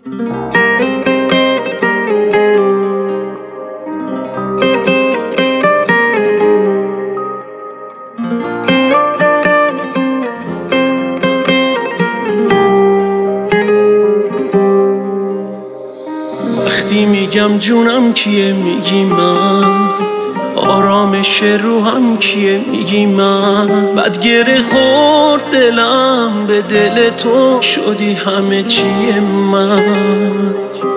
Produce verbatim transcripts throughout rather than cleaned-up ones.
وقتی میگم جونم کیه میگی من، آرامش روحم کیه میگی من. بعد گره خورد دلم به دل تو، شدی همه چیه من.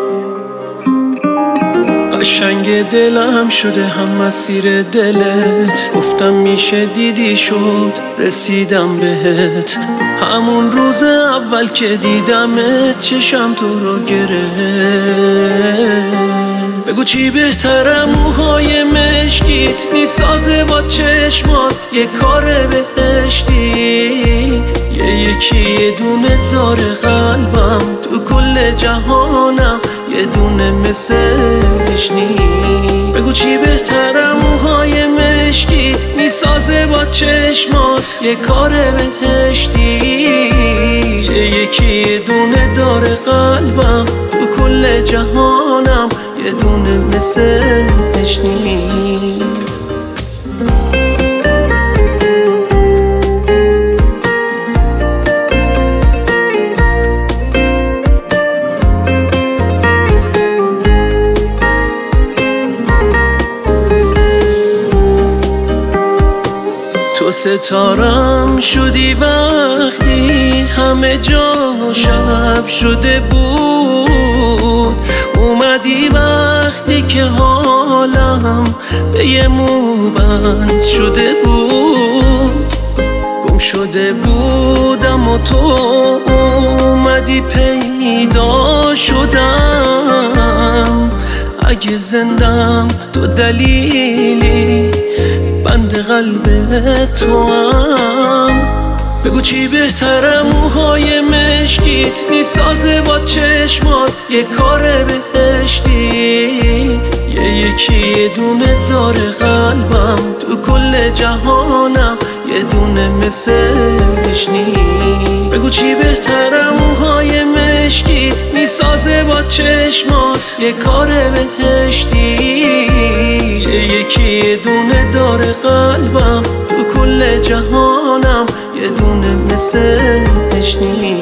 قشنگ دلم شده هم مسیر دلت، گفتم میشه دیدی شد رسیدم بهت. همون روز اول که دیدمت چشم تو رو گرفت. بگو چی بهتره موهای مشکیت میسازه با چشمات یه کار بهشتی. یه یکی یه دونه داره قلبم، تو کل جهانم یه دونه مثلش نی. بگو چی بهتره موهای مشکیت میسازه با چشمات یه کار بهشتی. یه یکی یه دونه داره قلبم، تو کل جهانم یه دونه مثلش نی. تو ستارم شدی وقتی همه جا شب شده بود. اومدی وقتی که حالم به یه موبند شده بود. گم شده بودم و تو اومدی پیدا شدم. اگه زندم تو دلیلی بند قلب تو هم. بگو چی بهتره موهای مشکیت میسازه با چشمات یه کار بهشتی. یه یکی یه دونه داره قلبم، تو کل جهانم یه دونه مثلش نی. بگو چی بهتره موهای مشکیت میسازه با چشمات یه کار بهشتی. یه یکی یه دونه داره قلبم، تو کل جهانم یه دونه مثلش نی.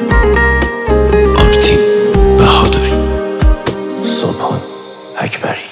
آرتین بهادری، سبحان اکبری.